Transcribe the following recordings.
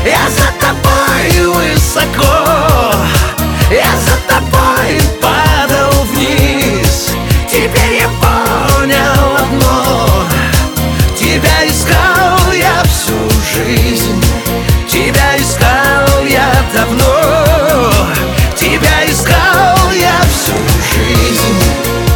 Я за тобой высоко, я за тобой падал вниз. Теперь я понял одно: тебя искал я всю жизнь, тебя искал я давно, тебя искал я всю жизнь.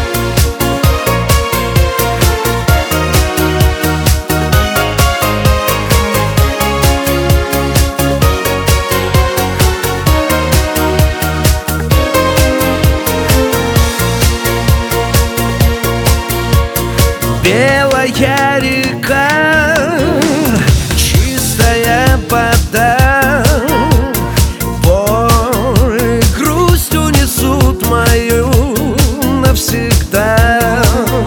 Белая река, чистая вода, боль и грусть унесут мою навсегда.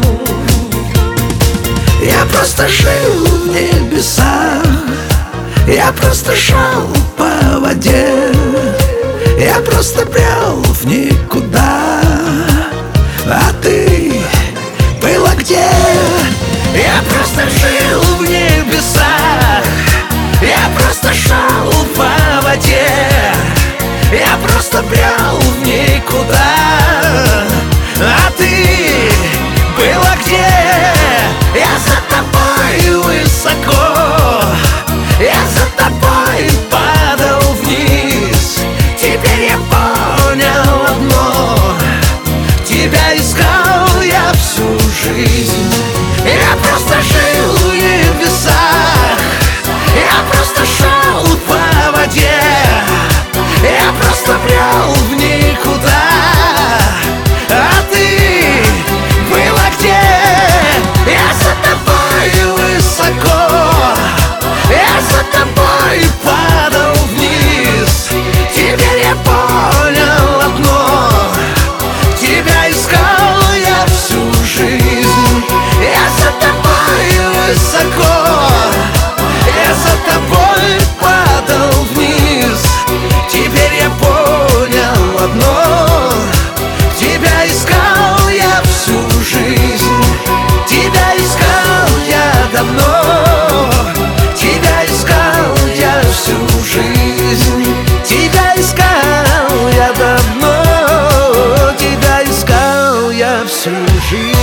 Я просто жил в небесах, я просто шел по воде, я просто брел в никуда, а ты была где? Я просто жил в небесах, я просто шел по воде, я просто брел в никуда, а ты была где? Я за тобой высоко, я за тобой падал вниз. Теперь я понял одно: тебя искал я всю жизнь. Я просто жил в небесах, я просто шел по воде, я просто брел в никуда, а ты была где? Я за тобой высоко, я за тобой падал вниз. Теперь я понял одно: тебя искал я всю жизнь. Я за тобой высоко, я за тобой падал вниз. Теперь я понял одно: тебя искал я всю жизнь, тебя искал я давно, тебя искал я всю жизнь, тебя искал я давно, тебя искал я всю жизнь.